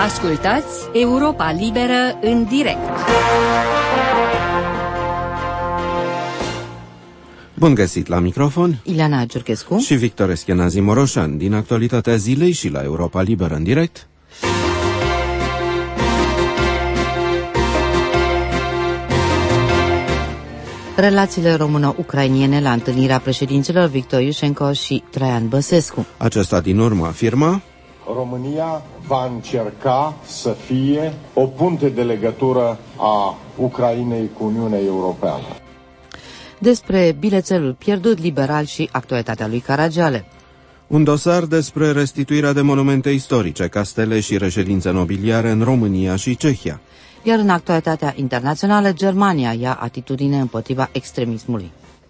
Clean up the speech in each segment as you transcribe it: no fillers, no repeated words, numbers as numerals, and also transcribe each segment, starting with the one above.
Ascultați Europa Liberă în direct. Bun găsit la microfon, Ileana Ciurchescu și Victor Eschenazi Moroșan, din actualitatea zilei și la Europa Liberă în direct. Relațiile româno-ucrainiene la întâlnirea președinților Victor Iușenko și Traian Băsescu. Acesta din urmă afirma: România va încerca să fie o punte de legătură a Ucrainei cu Uniunea Europeană. Despre bilețelul pierdut liberal și actualitatea lui Caragiale. Un dosar despre restituirea de monumente istorice, castele și reședințe nobiliare în România și Cehia. Iar în actualitatea internațională, Germania ia atitudine împotriva extremismului.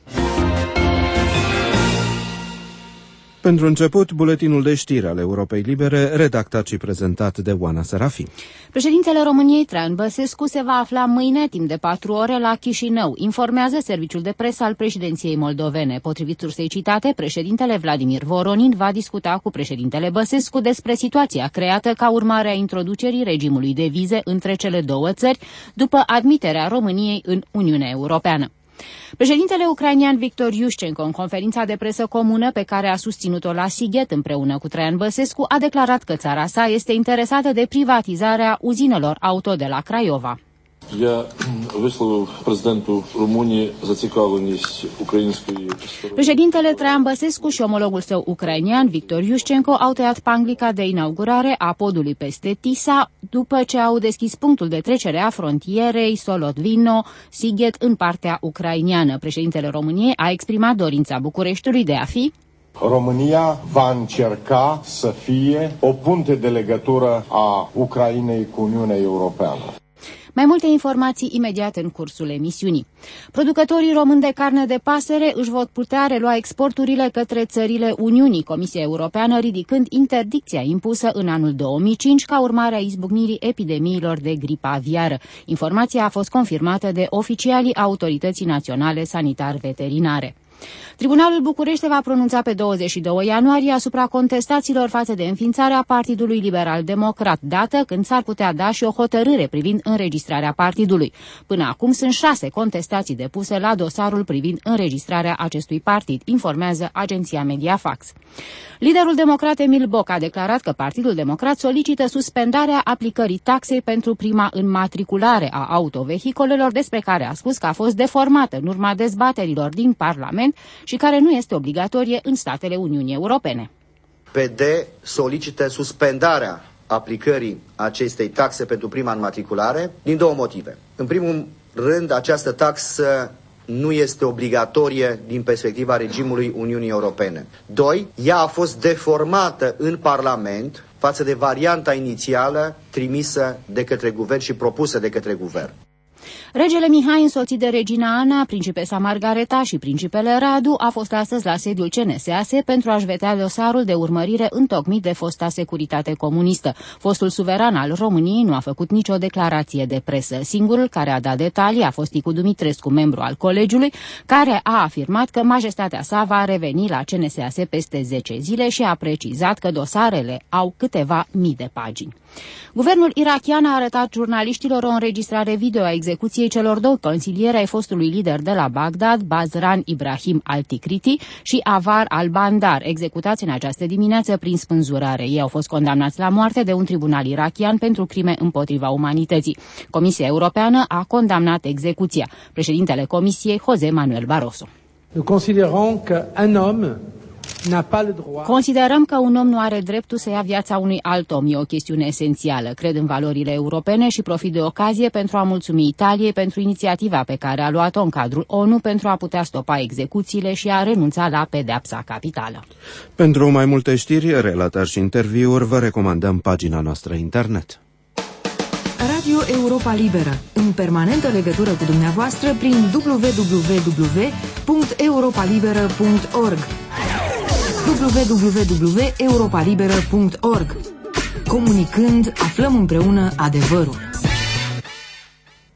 Pentru început, buletinul de știri al Europei Libere, redactat și prezentat de Oana Serafin. Președintele României, Traian Băsescu, se va afla mâine timp de 4 ore la Chișinău, informează serviciul de presă al președinției moldovene. Potrivit sursei citate, președintele Vladimir Voronin va discuta cu președintele Băsescu despre situația creată ca urmare a introducerii regimului de vize între cele două țări, după admiterea României în Uniunea Europeană. Președintele ucrainian Victor Iușenko, în conferința de presă comună pe care a susținut-o la Sighet împreună cu Traian Băsescu, a declarat că țara sa este interesată de privatizarea uzinelor auto de la Craiova. Președintele Traian Băsescu și omologul său ucrainian, Victor Iușenko, au tăiat panglica de inaugurare a podului peste Tisa, după ce au deschis punctul de trecere a frontierei Solotvino-Sighet în partea ucrainiană. Președintele României a exprimat dorința Bucureștiului de a fi: România va încerca să fie o punte de legătură a Ucrainei cu Uniunea Europeană. Mai multe informații imediat în cursul emisiunii. Producătorii români de carne de pasăre își vor putea relua exporturile către țările Uniunii, Comisia Europeană ridicând interdicția impusă în anul 2005 ca urmare a izbucnirii epidemiilor de gripă aviară. Informația a fost confirmată de oficialii Autorității Naționale Sanitar-Veterinare. Tribunalul București se va pronunța pe 22 ianuarie asupra contestațiilor față de înființarea Partidului Liberal-Democrat, dată când s-ar putea da și o hotărâre privind înregistrarea partidului. Până acum sunt 6 contestații depuse la dosarul privind înregistrarea acestui partid, informează agenția Mediafax. Liderul democrat Emil Boc a declarat că Partidul Democrat solicită suspendarea aplicării taxei pentru prima înmatriculare a autovehicolelor, despre care a spus că a fost deformată în urma dezbaterilor din Parlament și care nu este obligatorie în statele Uniunii Europene. PD solicită suspendarea aplicării acestei taxe pentru prima înmatriculare din 2 motive. În primul rând, această taxă nu este obligatorie din perspectiva regimului Uniunii Europene. 2. Ea a fost deformată în Parlament față de varianta inițială trimisă de către guvern și propusă de către guvern. Regele Mihai, însoțit de regina Ana, principesa Margareta și principele Radu, a fost astăzi la sediul CNSAS pentru a-și vedea dosarul de urmărire întocmit de fosta securitate comunistă. Fostul suveran al României nu a făcut nicio declarație de presă. Singurul care a dat detalii a fost Ticu Dumitrescu, membru al colegiului, care a afirmat că majestatea sa va reveni la CNSAS peste 10 zile și a precizat că dosarele au câteva mii de pagini. Guvernul irakian a arătat jurnaliștilor o înregistrare video a execuției celor 2 consilieri ai fostului lider de la Bagdad, Bazran Ibrahim al-Tikriti și Avar al-Bandar, executați în această dimineață prin spânzurare. Ei au fost condamnați la moarte de un tribunal irakian pentru crime împotriva umanității. Comisia Europeană a condamnat execuția. Președintele Comisiei, José Manuel Barroso. Considerăm că un om nu are dreptul să ia viața unui alt om. E o chestiune esențială. Cred în valorile europene și profit de ocazie pentru a mulțumi Italiei pentru inițiativa pe care a luat-o în cadrul ONU pentru a putea stopa execuțiile și a renunța la pedeapsa capitală. Pentru mai multe știri, relatări și interviuri, vă recomandăm pagina noastră internet. Radio Europa Liberă, în permanentă legătură cu dumneavoastră prin www.europalibera.org www.europalibera.org. Comunicând, aflăm împreună adevărul.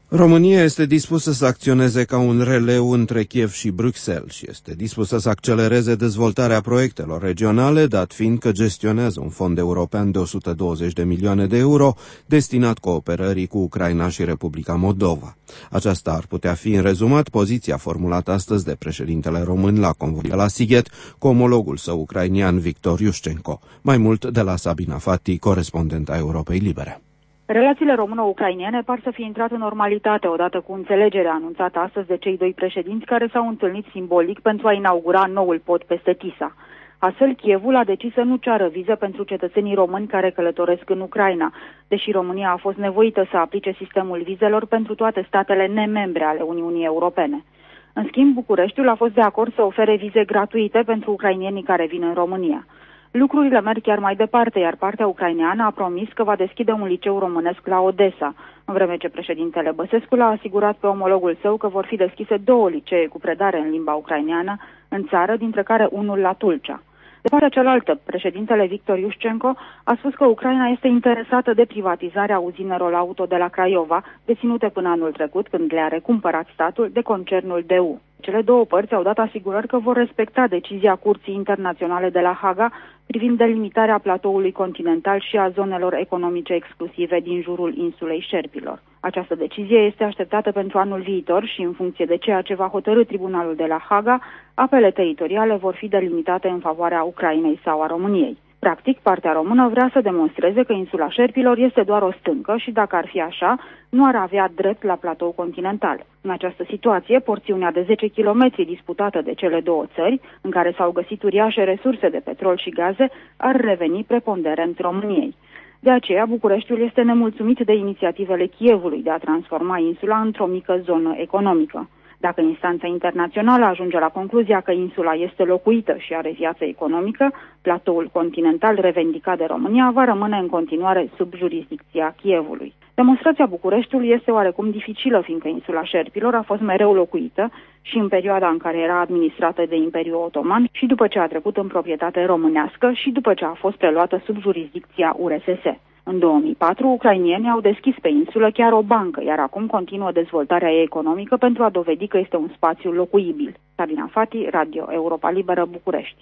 România este dispusă să acționeze ca un releu între Kiev și Bruxelles și este dispusă să accelereze dezvoltarea proiectelor regionale, dat fiind că gestionează un fond european de 120 de milioane de euro destinat cooperării cu Ucraina și Republica Moldova. Aceasta ar putea fi, în rezumat, poziția formulată astăzi de președintele român la convoiul la Sighet cu omologul său ucrainian Victor Yushchenko. Mai mult de la Sabina Fati, corespondenta Europei Libere. Relațiile româno-ucrainene par să fie intrat în normalitate odată cu înțelegerea anunțată astăzi de cei doi președinți care s-au întâlnit simbolic pentru a inaugura noul pod peste Tisa. Astfel, Kievul a decis să nu ceară viză pentru cetățenii români care călătoresc în Ucraina, deși România a fost nevoită să aplice sistemul vizelor pentru toate statele nemembre ale Uniunii Europene. În schimb, Bucureștiul a fost de acord să ofere vize gratuite pentru ucrainienii care vin în România. Lucrurile merg chiar mai departe, iar partea ucraineană a promis că va deschide un liceu românesc la Odessa, în vreme ce președintele Băsescu l-a asigurat pe omologul său că vor fi deschise 2 licee cu predare în limba ucraineană în țară, dintre care unul la Tulcea. De partea cealaltă, președintele Victor Yushchenko a spus că Ucraina este interesată de privatizarea uzinelor auto de la Craiova, deținute până anul trecut, când le-a recumpărat statul de concernul DU. Cele două părți au dat asigurări că vor respecta decizia Curții Internaționale de la Haga privind delimitarea platoului continental și a zonelor economice exclusive din jurul insulei Șerpilor. Această decizie este așteptată pentru anul viitor și, în funcție de ceea ce va hotărî Tribunalul de la Haga, apele teritoriale vor fi delimitate în favoarea Ucrainei sau a României. Practic, partea română vrea să demonstreze că insula Șerpilor este doar o stâncă și, dacă ar fi așa, nu ar avea drept la platou continental. În această situație, porțiunea de 10 km disputată de cele două țări, în care s-au găsit uriașe resurse de petrol și gaze, ar reveni preponderent României. De aceea, Bucureștiul este nemulțumit de inițiativele Kievului de a transforma insula într-o mică zonă economică. Dacă instanța internațională ajunge la concluzia că insula este locuită și are viață economică, platoul continental revendicat de România va rămâne în continuare sub jurisdicția Kievului. Demonstrația Bucureștiului este oarecum dificilă, fiindcă insula Șerpilor a fost mereu locuită și în perioada în care era administrată de Imperiul Otoman și după ce a trecut în proprietate românească și după ce a fost preluată sub jurisdicția URSS. În 2004, ucrainienii au deschis pe insulă chiar o bancă, iar acum continuă dezvoltarea ei economică pentru a dovedi că este un spațiu locuibil. Sabina Fati, Radio Europa Liberă, București.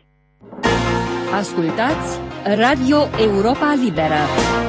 Ascultați Radio Europa Liberă.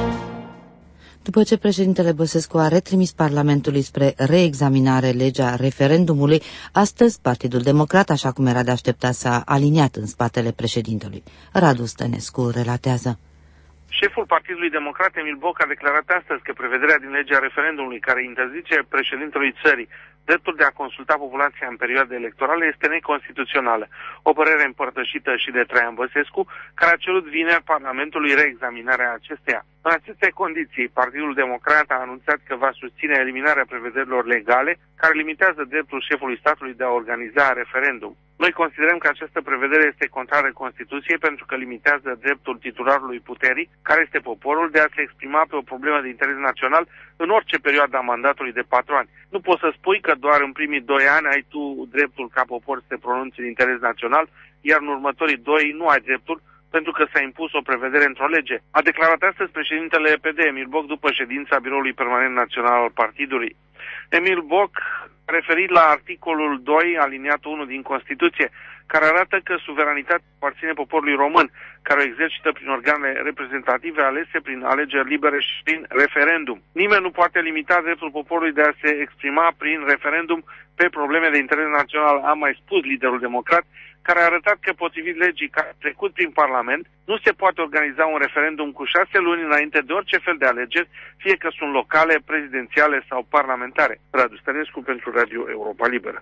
După ce președintele Băsescu a retrimis Parlamentului spre reexaminare legea referendumului, astăzi Partidul Democrat, așa cum era de așteptat, s-a aliniat în spatele președintelui. Radu Stănescu relatează. Șeful Partidului Democrat, Emil Boc, a declarat astăzi că prevederea din legea referendumului care interzice președintelui țării dreptul de a consulta populația în perioade electorale este neconstituțională, o părere împărtășită și de Traian Băsescu, care a cerut vineri Parlamentului reexaminarea acesteia. În aceste condiții, Partidul Democrat a anunțat că va susține eliminarea prevederilor legale care limitează dreptul șefului statului de a organiza referendum. Noi considerăm că această prevedere este contrară Constituției pentru că limitează dreptul titularului puterii, care este poporul, de a se exprima pe o problemă de interes național în orice perioadă a mandatului de 4 ani. Nu poți să spui că doar în primii 2 ani ai tu dreptul ca popor să te pronunți în interes național, iar în următorii 2 nu ai dreptul, pentru că s-a impus o prevedere într-o lege. A declarat astăzi președintele PD, Emil Boc, după ședința Biroului Permanent Național al Partidului. Emil Boc a referit la articolul 2, aliniatul 1 din Constituție, care arată că suveranitatea aparține poporului român, care o exercită prin organele reprezentative alese prin alegeri libere și prin referendum. Nimeni nu poate limita dreptul poporului de a se exprima prin referendum pe probleme de interes național, a mai spus liderul democrat, care a arătat că, potrivit legii care a trecut prin Parlament, nu se poate organiza un referendum cu 6 luni înainte de orice fel de alegeri, fie că sunt locale, prezidențiale sau parlamentare. Radu Stănescu pentru Radio Europa Liberă.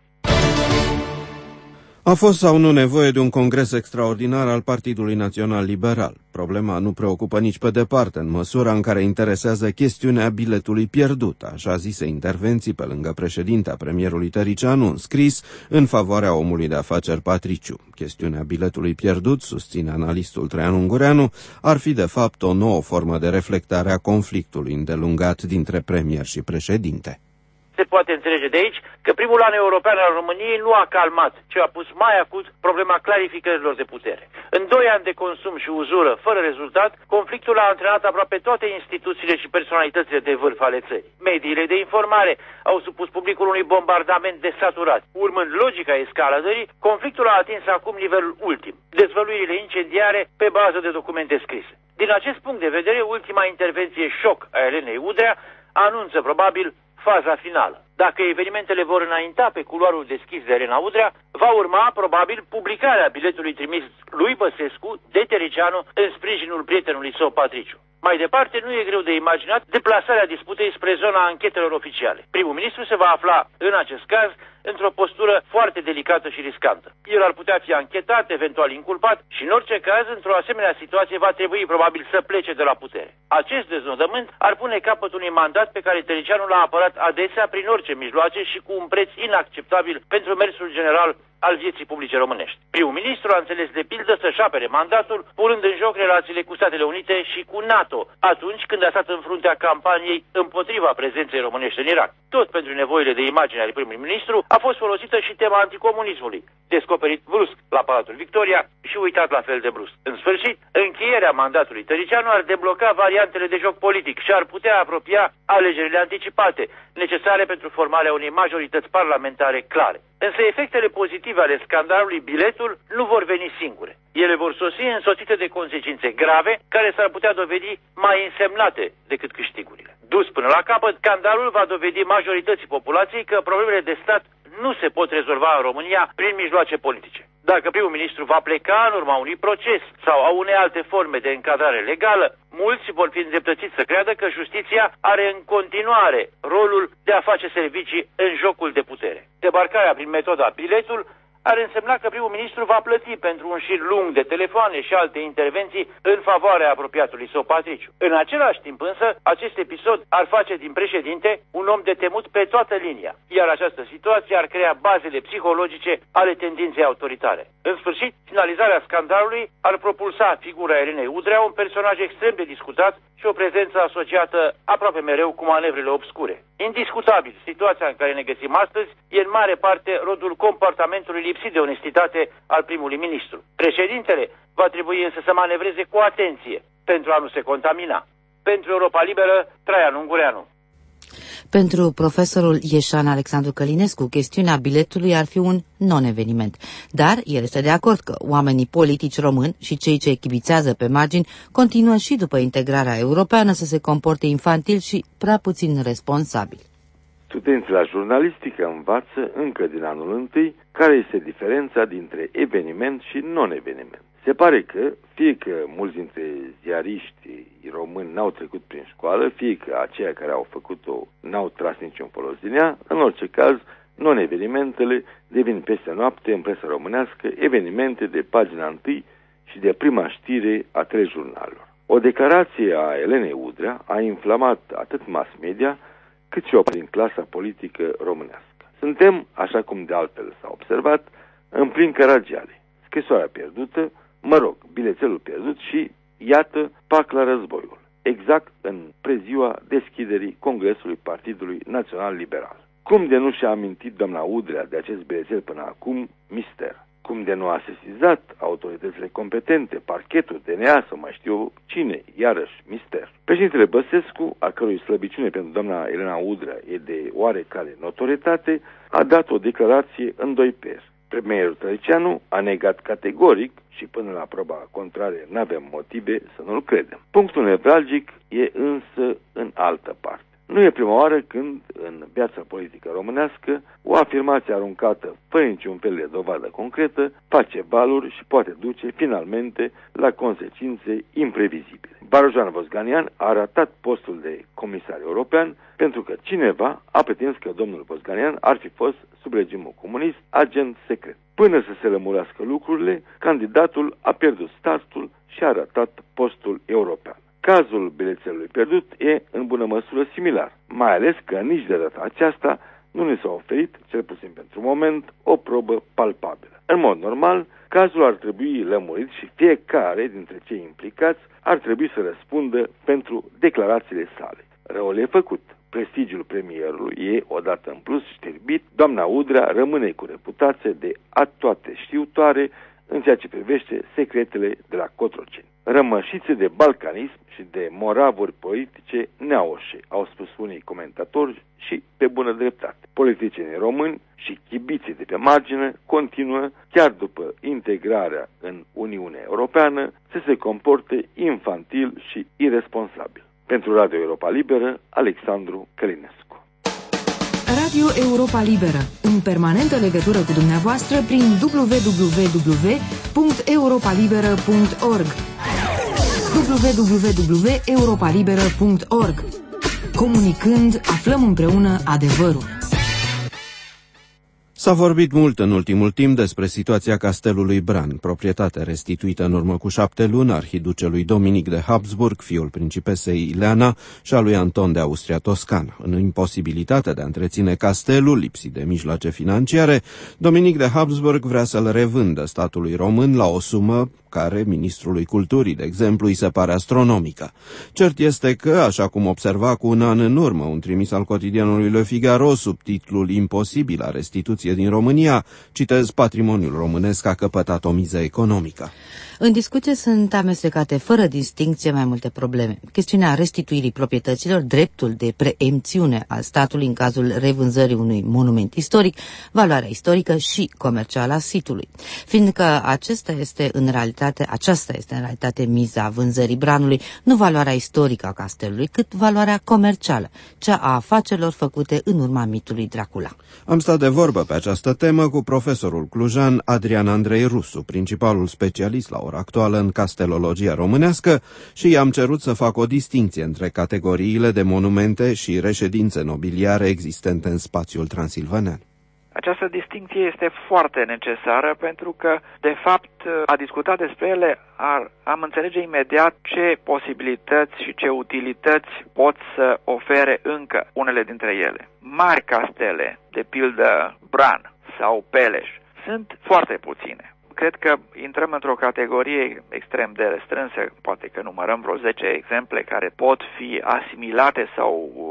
A fost sau nu nevoie de un congres extraordinar al Partidului Național Liberal? Problema nu preocupă nici pe departe, în măsura în care interesează chestiunea biletului pierdut, așa zise intervenții pe lângă președintea premierului Tăricianu în scris în favoarea omului de afaceri Patriciu. Chestiunea biletului pierdut, susține analistul Traian Ungureanu, ar fi de fapt o nouă formă de reflectare a conflictului îndelungat dintre premier și președinte. Se poate înțelege de aici că primul an european al României nu a calmat, ci a pus mai acut problema clarificărilor de putere. În 2 ani de consum și uzură, fără rezultat, conflictul a antrenat aproape toate instituțiile și personalitățile de vârf ale țării. Mediile de informare au supus publicul unui bombardament desaturat. Urmând logica escaladării, conflictul a atins acum nivelul ultim, dezvăluirile incendiare pe bază de documente scrise. Din acest punct de vedere, ultima intervenție șoc a Elenei Udrea anunță probabil faza finală. Dacă evenimentele vor înainta pe culoarul deschis de Elena Udrea, va urma probabil publicarea biletului trimis lui Băsescu de Tăricianu în sprijinul prietenului său Patriciu. Mai departe, nu e greu de imaginat deplasarea disputei spre zona anchetelor oficiale. Primul ministru se va afla, în acest caz, într-o postură foarte delicată și riscantă. El ar putea fi anchetat, eventual inculpat și, în orice caz, într-o asemenea situație va trebui probabil să plece de la putere. Acest deznodământ ar pune capăt unui mandat pe care Tăricianu l-a apărat adesea prin orice mijloace și cu un preț inacceptabil pentru mersul general al vieții publice românești. Primul ministru a înțeles de pildă să-și apere mandatul, punând în joc relațiile cu Statele Unite și cu NATO, atunci când a stat în fruntea campaniei împotriva prezenței românești în Irak. Tot pentru nevoile de imagine ale primului ministru a fost folosită și tema anticomunismului, descoperit brusc la Palatul Victoria și uitat la fel de brusc. În sfârșit, încheierea mandatului Tăricianu ar debloca variantele de joc politic și ar putea apropia alegerile anticipate, necesare pentru formarea unei majorități parlamentare clare. Însă efectele pozitive ale scandalului biletul nu vor veni singure. Ele vor sosi însoțite de consecințe grave, care s-ar putea dovedi mai însemnate decât câștigurile. Dus până la capăt, scandalul va dovedi majorității populației că problemele de stat nu se pot rezolva în România prin mijloace politice. Dacă primul ministru va pleca în urma unui proces sau a unei alte forme de încadrare legală, mulți vor fi îndreptățiți să creadă că justiția are în continuare rolul de a face servicii în jocul de putere. Debarcarea prin metoda biletul ar însemna că primul ministru va plăti pentru un șir lung de telefoane și alte intervenții în favoarea apropiatului său Patriciu. În același timp însă, acest episod ar face din președinte un om de temut pe toată linia, iar această situație ar crea bazele psihologice ale tendinței autoritare. În sfârșit, finalizarea scandalului ar propulsa figura Elenei Udrea, un personaj extrem de discutat și o prezență asociată aproape mereu cu manevrele obscure. Indiscutabil, situația în care ne găsim astăzi e în mare parte rodul comportamentului lipsit de onestitate al primului ministru. Președintele va trebui însă să manevreze cu atenție pentru a nu se contamina. Pentru Europa Liberă, Traian Ungureanu. Pentru profesorul Ieșan Alexandru Călinescu, chestiunea biletului ar fi un non-eveniment. Dar el este de acord că oamenii politici români și cei ce chibițează pe margini continuă și după integrarea europeană să se comporte infantil și prea puțin responsabil. Studenții la jurnalistică învață încă din anul întâi care este diferența dintre eveniment și non-eveniment. Se pare că, fie că mulți dintre ziariștii români n-au trecut prin școală, fie că aceia care au făcut-o n-au tras niciun folos din ea, în orice caz, non-evenimentele devin peste noapte în presa românească evenimente de pagina 1 și de prima știre a telejurnalelor. O declarație a Elenei Udrea a inflamat atât mass media, cât și o din clasa politică românească. Suntem, așa cum de altfel s-a observat, în plin Caragiale. Scrisoarea pierdută, bilețelul pierdut și, iată, pac la războiul. Exact în preziua deschiderii Congresului Partidului Național Liberal. Cum de nu și-a amintit doamna Udrea de acest bilețel până acum, mister. Cum de nu a sesizat autoritățile competente, parchetul, DNA sau mai știu cine, iarăși mister. Președintele Băsescu, a cărui slăbiciune pentru doamna Elena Udrea e de oarecare notorietate, a dat o declarație în 2 peri. Premierul Tăricianu a negat categoric și până la proba contrarie n-avem motive să nu-l credem. Punctul nevralgic e însă în altă parte. Nu e prima oară când, în viața politică românească, o afirmație aruncată fără niciun fel de dovadă concretă face valuri și poate duce finalmente la consecințe imprevizibile. Barojan Vosganian a ratat postul de comisar european pentru că cineva a pretins că domnul Vosganian ar fi fost, sub regimul comunist, agent secret. Până să se lămurească lucrurile, candidatul a pierdut startul și a ratat postul european. Cazul bilețelului pierdut e în bună măsură similar, mai ales că nici de data aceasta nu ne s-a oferit, cel puțin pentru moment, o probă palpabilă. În mod normal, cazul ar trebui lămurit și fiecare dintre cei implicați ar trebui să răspundă pentru declarațiile sale. Răul e făcut. prestigiul premierului e, odată în plus știrbit, doamna Udrea rămâne cu reputație de toate știutoare în ceea ce privește secretele de la Cotroceni. Rămășițe de balcanism și de moravuri politice neaușe, au spus unii comentatori și pe bună dreptate. Politicienii români și chibiții de pe margine continuă, chiar după integrarea în Uniunea Europeană, să se comporte infantil și irresponsabil. Pentru Radio Europa Liberă, Alexandru Călinescu. Radio Europa Liberă, în permanentă legătură cu dumneavoastră prin www.europalibera.org. www.europalibera.org. Comunicând, aflăm împreună adevărul. S-a vorbit mult în ultimul timp despre situația castelului Bran, proprietate restituită în urmă cu 7 luni arhiducelui Dominic de Habsburg, fiul principesei Ileana și a lui Anton de Austria-Toscana. În imposibilitatea de a întreține castelul, lipsit de mijloace financiare, Dominic de Habsburg vrea să-l revândă statului român la o sumă care ministrului culturii, de exemplu, îi se pare astronomică. Cert este că, așa cum observa cu un an în urmă un trimis al cotidianului Le Figaro sub titlul Imposibilă restituție din România, citez, patrimoniul românesc a căpătat o miză economică. În discuție sunt amestecate fără distincție mai multe probleme. Chestiunea restituirii proprietăților, dreptul de preemțiune al statului în cazul revânzării unui monument istoric, valoarea istorică și comercială a sitului. Fiindcă aceasta este în realitate miza vânzării Branului, nu valoarea istorică a castelului, cât valoarea comercială, cea a afacerilor făcute în urma mitului Dracula. Am stat de vorbă pe această temă cu profesorul clujan Adrian Andrei Rusu, principalul specialist la ora actuală în castelologia românească, și i-am cerut să facă o distinție între categoriile de monumente și reședințe nobiliare existente în spațiul transilvanean. Această distinție este foarte necesară pentru că, de fapt, a discuta despre ele am înțelege imediat ce posibilități și ce utilități pot să ofere încă unele dintre ele. Mari castele, de pildă Bran sau Peleș, sunt foarte puține. Cred că intrăm într-o categorie extrem de restrânsă, poate că numărăm vreo 10 exemple care pot fi asimilate sau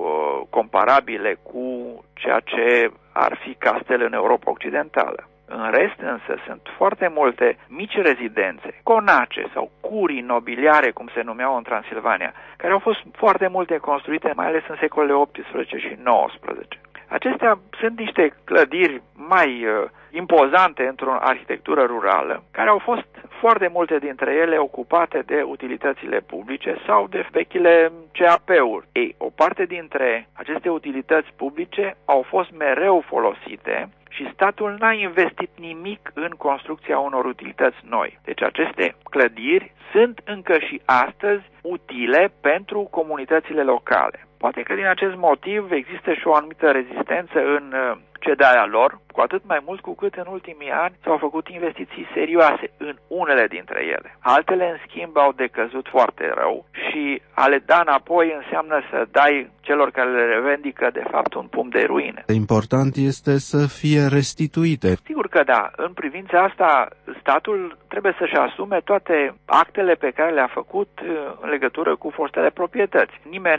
comparabile cu ceea ce ar fi castele în Europa Occidentală. În rest însă sunt foarte multe mici rezidențe, conace sau curii nobiliare, cum se numeau în Transilvania, care au fost foarte multe construite, mai ales în secolele XVIII și XIX. Acestea sunt niște clădiri mai impozante într-o arhitectură rurală, care au fost foarte multe dintre ele ocupate de utilitățile publice sau de vechile CAP-uri. Ei, o parte dintre aceste utilități publice au fost mereu folosite și statul n-a investit nimic în construcția unor utilități noi. Deci aceste clădiri sunt încă și astăzi utile pentru comunitățile locale. Poate că din acest motiv există și o anumită rezistență în cedarea lor, cu atât mai mult cu cât în ultimii ani s-au făcut investiții serioase în unele dintre ele. Altele, în schimb, au decăzut foarte rău și a le da înapoi înseamnă să dai celor care le revendică, de fapt, un pumn de ruine. Important este să fie restituite. Sigur că da. În privința asta, statul trebuie să-și asume toate actele pe care le-a făcut în legătură cu fostele proprietăți. Nimeni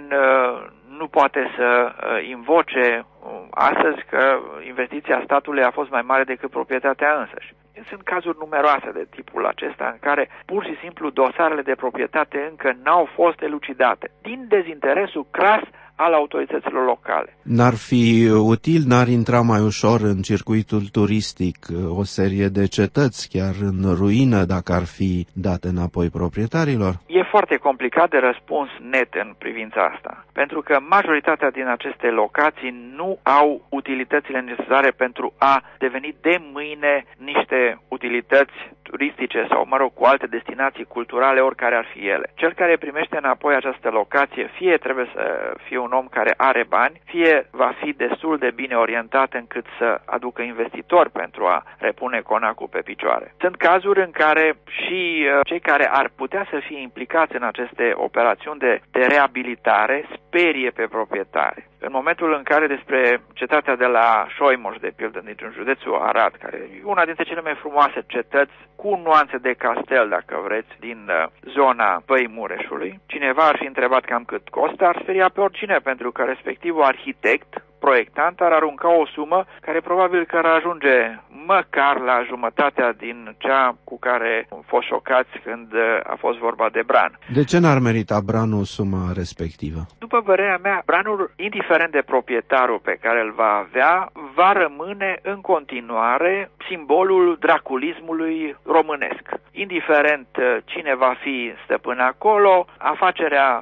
nu poate să invoce astăzi că investiția statului a fost mai mare decât proprietatea însăși. Sunt cazuri numeroase de tipul acesta în care pur și simplu dosarele de proprietate încă n-au fost elucidate din dezinteresul cras al autorităților locale. N-ar fi util, n-ar intra mai ușor în circuitul turistic o serie de cetăți chiar în ruină dacă ar fi date înapoi proprietarilor? E foarte complicat de răspuns net în privința asta, pentru că majoritatea din aceste locații nu au utilitățile necesare pentru a deveni de mâine niște utilități turistice sau, mă rog, cu alte destinații culturale, oricare ar fi ele. Cel care primește înapoi această locație, fie trebuie să fie un om care are bani, fie va fi destul de bine orientat încât să aducă investitori pentru a repune conacul pe picioare. Sunt cazuri în care și cei care ar putea să fie implicați implicați în aceste operațiuni de reabilitare sperie pe proprietari. În momentul în care despre cetatea de la Șoimoș, de pildă, din județul Arad, care e una dintre cele mai frumoase cetăți, cu nuanțe de castel, dacă vreți, din zona Văii Mureșului, cineva ar fi întrebat cam cât costă, ar speria pe oricine, pentru că respectivul arhitect, proiectant, ar arunca o sumă care probabil că ar ajunge măcar la jumătatea din cea cu care am fost șocați când a fost vorba de Bran. De ce n-ar merita Branul suma respectivă? După părerea mea, Branul, indiferent de proprietarul pe care îl va avea, va rămâne în continuare simbolul draculismului românesc. Indiferent cine va fi stăpân acolo, afacerea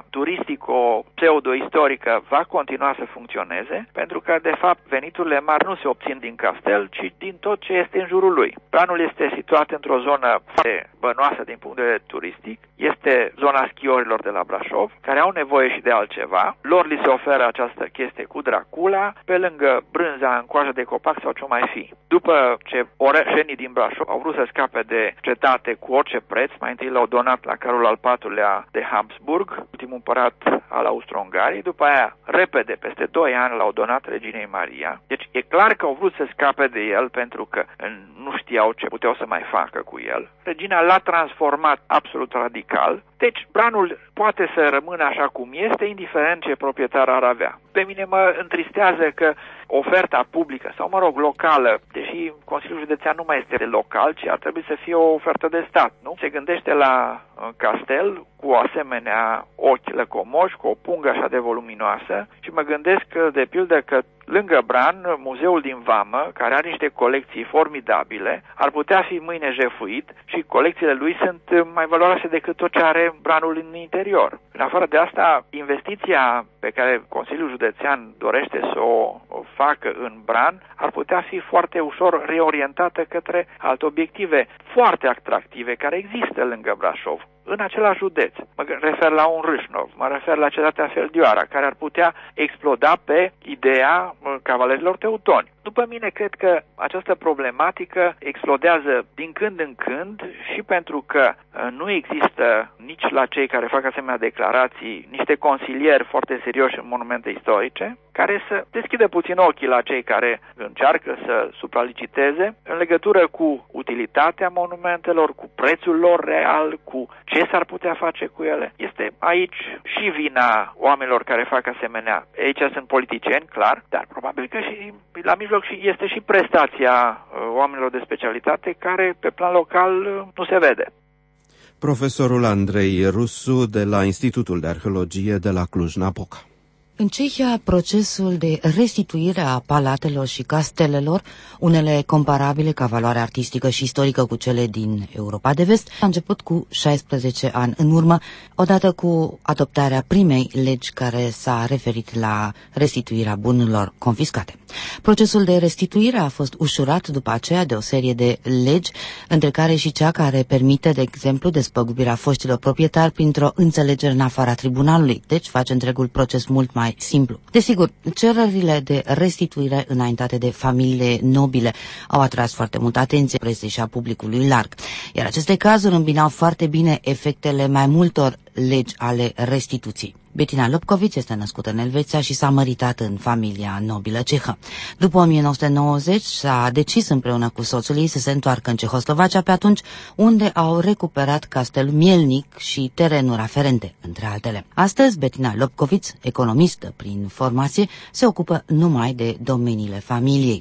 turistico-pseudo-istorică va continua să funcționeze, pentru că, de fapt, veniturile mari nu se obțin din castel, ci din tot ce este în jurul lui. Branul este situat într-o zonă foarte bănoasă din punct de vedere turistic, este zona schiorilor de la Brașov, care au nevoie și de altceva. Lor li se oferă această chestie cu Dracula, pe lângă brânza în coajă de copac sau ce mai fi. După ce orășenii din Brașov au vrut să scape de cetate cu orice preț, mai întâi l-au donat la Carol al IV-lea de Habsburg, ultimul împărat al Austro-Ungariei, după aia, repede, peste 2 ani, l-au donat reginei Maria. Deci e clar că au vrut să scape de el pentru că nu știau ce puteau să mai facă cu el. Regina l-a transformat absolut radical. Deci Branul poate să rămână așa cum este, indiferent ce proprietar ar avea. Pe mine mă întristează că oferta publică, sau mă rog, locală, deși Consiliul Județean nu mai este local, ci ar trebui să fie o ofertă de stat, nu? Se gândește la castel cu asemenea ochi lăcomoși, cu o pungă așa de voluminoasă și mă gândesc, de pildă, că lângă Bran, muzeul din Vamă, care are niște colecții formidabile, ar putea fi mâine jefuit și colecțiile lui sunt mai valoroase decât tot ce are Branul în interior. În afară de asta, investiția pe care Consiliul Județean dorește să o facă în Bran ar putea fi foarte ușor reorientată către alte obiective foarte atractive care există lângă Brașov, în același județ. Mă refer la un Râșnov, mă refer la cetatea Feldioara, care ar putea exploda pe ideea cavalerilor teutoni. După mine, cred că această problematică explodează din când în când și pentru că nu există nici la cei care fac asemenea declarații niște consilieri foarte serioși în monumente istorice, care să deschidă puțin ochii la cei care încearcă să supraliciteze în legătură cu utilitatea monumentelor, cu prețul lor real, cu ce s-ar putea face cu ele. Este aici și vina oamenilor care fac asemenea. Aici sunt politicieni, clar, dar probabil că și la mijloc este și prestația oamenilor de specialitate care pe plan local nu se vede. Profesorul Andrei Rusu de la Institutul de Arheologie de la Cluj-Napoca. În Cehia, procesul de restituire a palatelor și castelelor, unele comparabile ca valoare artistică și istorică cu cele din Europa de Vest, a început cu 16 ani în urmă, odată cu adoptarea primei legi care s-a referit la restituirea bunurilor confiscate. Procesul de restituire a fost ușurat după aceea de o serie de legi, între care și cea care permite, de exemplu, despăgubirea foștilor proprietari printr-o înțelegere în afara tribunalului, deci face întregul proces mult mai simplu. Desigur, cererile de restituire înaintate de familiile nobile au atras foarte multă atenție presei și a publicului larg, iar aceste cazuri îmbinau foarte bine efectele mai multor legi ale restituției. Bettina Lobkovic este născută în Elveția și s-a măritat în familia nobilă cehă. După 1990 s-a decis împreună cu soțul ei să se întoarcă în Cehoslovacia, pe atunci unde au recuperat castelul Mielnic și terenuri aferente, între altele. Astăzi, Bettina Lobkovic, economistă prin formație, se ocupă numai de domeniile familiei.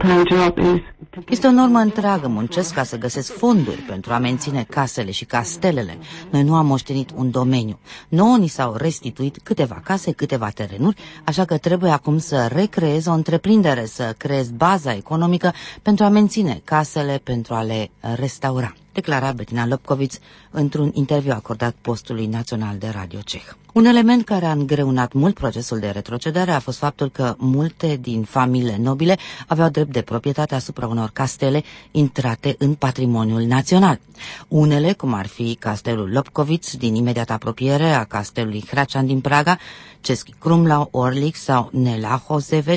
Este o normă întreagă, muncesc ca să găsesc fonduri pentru a menține casele și castelele. Noi nu am moștenit un domeniu. Nouă ni s-au restituit câteva case, câteva terenuri, așa că trebuie acum să recreez o întreprindere, să creez baza economică pentru a menține casele, pentru a le restaura, declara Bettina Lobkovic într-un interviu acordat postului național de radio ceh. Un element care a îngreunat mult procesul de retrocedare a fost faptul că multe din familiile nobile aveau drept de proprietate asupra unor castele intrate în patrimoniul național. Unele, cum ar fi castelul Lobkovic din imediată apropiere a castelului Hracan din Praga, Český Krumlov, Orlik sau Nelahozeveș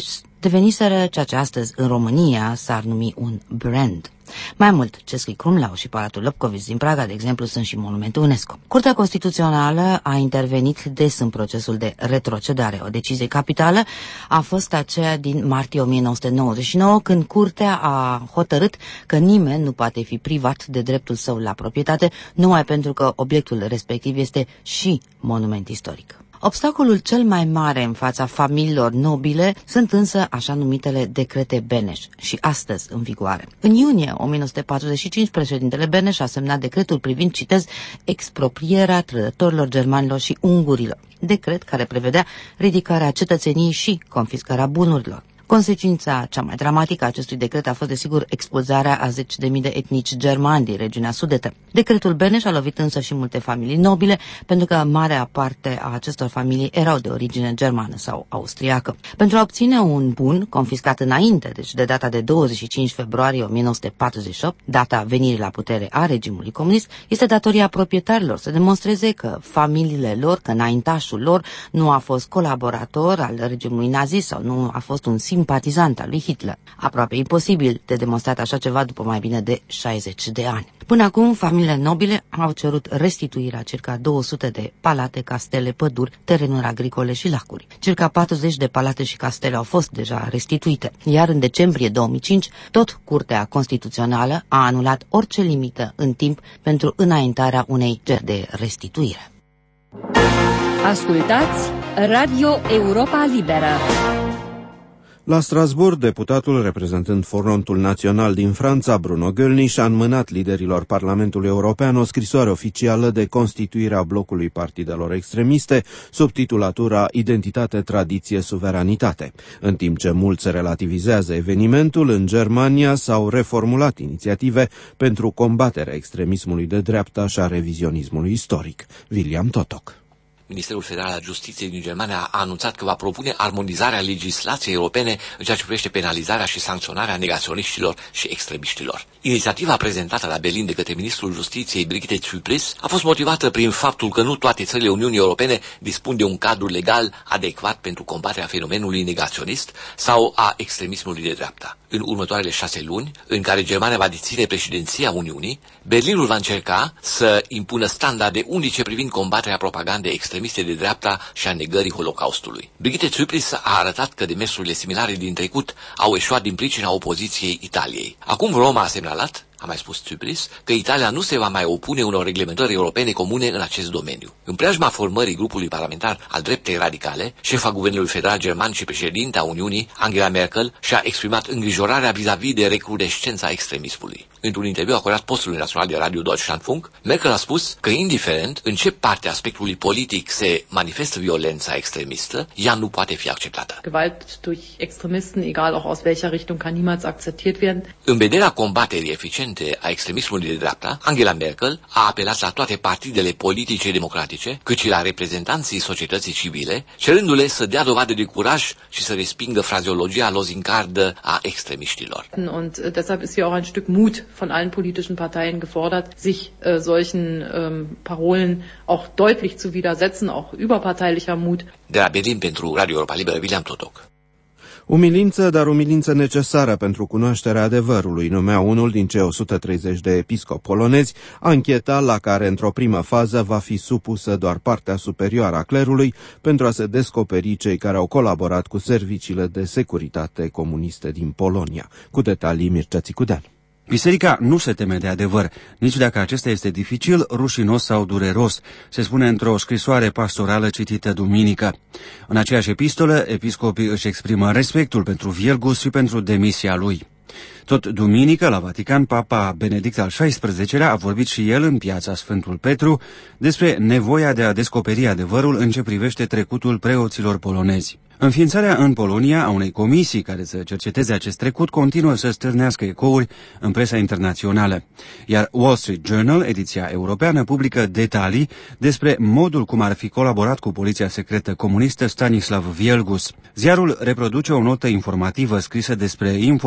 deveniseră ceea ce astăzi în România s-ar numi un brand. Mai mult, Český Krumlov și Palatul Lobkowicz din Praga, de exemplu, sunt și monumente UNESCO. Curtea Constituțională a intervenit des în procesul de retrocedare. O decizie capitală a fost aceea din martie 1999, când Curtea a hotărât că nimeni nu poate fi privat de dreptul său la proprietate, numai pentru că obiectul respectiv este și monument istoric. Obstacolul cel mai mare în fața familiilor nobile sunt însă așa numitele decrete Beneș, și astăzi în vigoare. În iunie 1945, președintele Beneș a semnat decretul privind, citez, exproprierea trădătorilor germanilor și ungurilor, decret care prevedea ridicarea cetățeniei și confiscarea bunurilor. Consecința cea mai dramatică a acestui decret a fost, desigur, expulzarea a 10.000 de etnici germani din regiunea Sudetă. Decretul Beneș a lovit însă și multe familii nobile, pentru că marea parte a acestor familii erau de origine germană sau austriacă. Pentru a obține un bun confiscat înainte, deci de data de 25 februarie 1948, data venirii la putere a regimului comunist, este datoria proprietarilor să demonstreze că familiile lor, că înaintașul lor nu a fost colaborator al regimului nazist sau nu a fost un simpatizant al lui Hitler. Aproape imposibil de demonstrat așa ceva după mai bine de 60 de ani. Până acum, familiile nobile au cerut restituirea circa 200 de palate, castele, păduri, terenuri agricole și lacuri. Circa 40 de palate și castele au fost deja restituite, iar în decembrie 2005, tot Curtea Constituțională a anulat orice limită în timp pentru înaintarea unei cereri de restituire. Ascultați Radio Europa Liberă. La Strasbourg, deputatul reprezentând Frontul Național din Franța, Bruno Gollnisch, a înmânat liderilor Parlamentului European o scrisoare oficială de constituire a blocului partidelor extremiste sub titulatura Identitate, Tradiție, Suveranitate. În timp ce mulți relativizează evenimentul, în Germania s-au reformulat inițiative pentru combaterea extremismului de dreapta și a revizionismului istoric. William Totok. Ministerul Federal al Justiției din Germania a anunțat că va propune armonizarea legislației europene în ceea ce privește penalizarea și sancționarea negaționiștilor și extremiștilor. Inițiativa prezentată la Berlin de către ministrul Justiției Brigitte Zypries a fost motivată prin faptul că nu toate țările Uniunii Europene dispun de un cadru legal adecvat pentru combaterea fenomenului negaționist sau a extremismului de dreapta. În următoarele 6 luni, în care Germania va deține președinția Uniunii, Berlinul va încerca să impună standarde unice privind combaterea propagandei extremiste de dreapta și a negării Holocaustului. Brigitte Zypries a arătat că demersurile similare din trecut au eșuat din pricina opoziției Italiei. Acum Roma a semnalat, a mai spus Zypries, că Italia nu se va mai opune unor reglementări europene comune în acest domeniu. În preajma formării grupului parlamentar al dreptei radicale, șefa Guvernului Federal German și președinta Uniunii, Angela Merkel, și-a exprimat îngrijorarea vis-a-vis de recrudescența extremismului. Într-un interviu acordat postului național de radio Deutschlandfunk, Merkel a spus că, indiferent în ce parte a spectrului politic se manifestă violența extremistă, ea nu poate fi acceptată. Gewalt durch Extremisten, egal auch aus welcher Richtung, kann niemals akzeptiert werden. În vederea combaterii eficiente a extremismului de dreapta, Angela Merkel a apelat la toate partidele politice democratice, cât și la reprezentanții societății civile, cerându-le să dea dovadă de curaj și să respingă frazeologia lozincardă a extremiștilor. Und deshalb ist hier auch ein Stück Mut von allen politischen Parteien gefordert, sich solchen Parolen auch deutlich zu widersetzen, auch überparteilicher Mut. De la Berlin pentru Radio Europa Liberă, William Totok. Umilință, dar umilință necesară pentru cunoașterea adevărului, numea unul din cei 130 de episcopi polonezi, ancheta la care într-o primă fază va fi supusă doar partea superioară a clerului pentru a se descoperi cei care au colaborat cu serviciile de securitate comuniste din Polonia. Cu detalii, Mircea Țicudean. Biserica nu se teme de adevăr, nici dacă acesta este dificil, rușinos sau dureros, se spune într-o scrisoare pastorală citită duminică. În aceeași epistolă, episcopii își exprimă respectul pentru Wielgus și pentru demisia lui. Tot duminică, la Vatican, Papa Benedict al XVI-lea a vorbit și el în piața Sfântul Petru despre nevoia de a descoperi adevărul în ce privește trecutul preoților polonezi. Înființarea în Polonia a unei comisii care să cerceteze acest trecut continuă să stârnească ecouri în presa internațională, iar Wall Street Journal, ediția europeană, publică detalii despre modul cum ar fi colaborat cu poliția secretă comunistă Stanisław Wielgus. Ziarul reproduce o notă informativă scrisă despre informatorul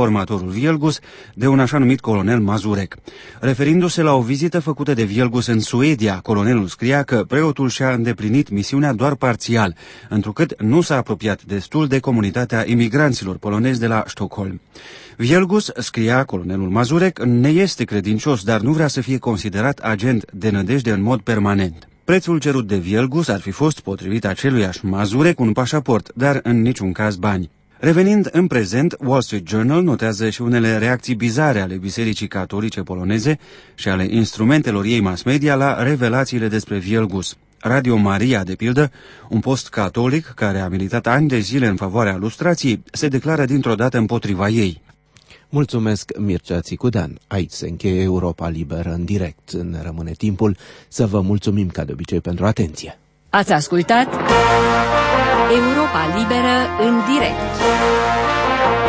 cazul Vielgus de un așa numit colonel Mazurek. Referindu-se la o vizită făcută de Vielgus în Suedia, colonelul scria că preotul și-a îndeplinit misiunea doar parțial, întrucât nu s-a apropiat destul de comunitatea imigranților polonezi de la Stockholm. Vielgus, scria colonelul Mazurek, ne este credincios, dar nu vrea să fie considerat agent de nădejde în mod permanent. Prețul cerut de Vielgus ar fi fost, potrivit aceluiași Mazurek, un pașaport, dar în niciun caz bani. Revenind în prezent, Wall Street Journal notează și unele reacții bizare ale Bisericii Catolice poloneze și ale instrumentelor ei mass media la revelațiile despre Vielgus. Radio Maria, de pildă, un post catolic care a militat ani de zile în favoarea lustrației, se declară dintr-o dată împotriva ei. Mulțumesc, Mircea Țicudean. Aici se încheie Europa Liberă în direct. Ne rămâne timpul să vă mulțumim ca de obicei pentru atenție. Ați ascultat Europa Liberă în direct.